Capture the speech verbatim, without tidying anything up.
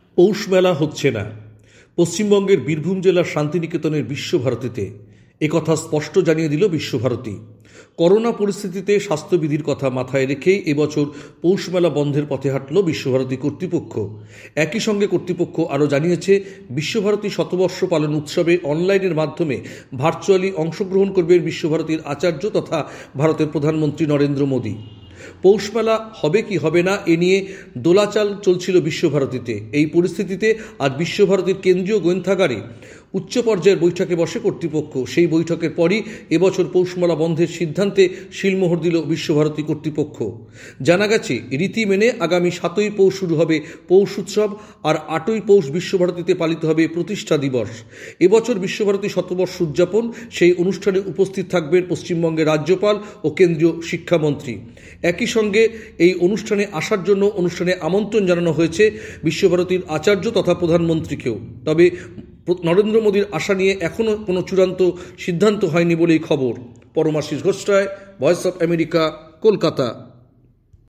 পৌষ মেলা হচ্ছে না। পশ্চিমবঙ্গের বীরভূম জেলার শান্তিনিকেতনের বিশ্বভারতীতে একথা স্পষ্ট জানিয়ে দিল বিশ্বভারতী। করোনা পরিস্থিতিতে স্বাস্থ্যবিধির কথা মাথায় রেখেই এবছর পৌষ মেলা বন্ধের পথে হাঁটল বিশ্বভারতী কর্তৃপক্ষ। একই সঙ্গে কর্তৃপক্ষ আরও জানিয়েছে, বিশ্বভারতী শতবর্ষ পালন উৎসবে অনলাইনের মাধ্যমে ভার্চুয়ালি অংশগ্রহণ করবেন বিশ্বভারতীর আচার্য তথা ভারতের প্রধানমন্ত্রী নরেন্দ্র মোদী। পৌষ মেলা হবে কি হবে না এ নিয়ে দোলাচাল চলছিল বিশ্বভারতীতে। এই পরিস্থিতিতে আজ বিশ্বভারতীর কেন্দ্রীয় গ্রন্থাগারে উচ্চ পর্যায়ের বৈঠকে বসে কর্তৃপক্ষ। সেই বৈঠকের পরই এবছর পৌষমেলা বন্ধের সিদ্ধান্তে শিলমোহর দিল বিশ্বভারতী কর্তৃপক্ষ। জানা গেছে, রীতি মেনে আগামী সাতই পৌষ শুরু হবে পৌষ উৎসব, আর আটই পৌষ বিশ্বভারতীতে পালিত হবে প্রতিষ্ঠা দিবস। এবছর বিশ্বভারতী শতবর্ষ উদযাপন, সেই অনুষ্ঠানে উপস্থিত থাকবেন পশ্চিমবঙ্গের রাজ্যপাল ও কেন্দ্রীয় শিক্ষামন্ত্রী। একই সঙ্গে এই অনুষ্ঠানে আসার জন্য অনুষ্ঠানে আমন্ত্রণ জানানো হয়েছে বিশ্বভারতীর আচার্য তথা প্রধানমন্ত্রীকেও। তবে নরেন্দ্র মোদীর আশা নিয়ে এখনও কোনো চূড়ান্ত সিদ্ধান্ত হয়নি বলেই খবর। Paramashis Ghosh Roy, Voice of America, Kolkata.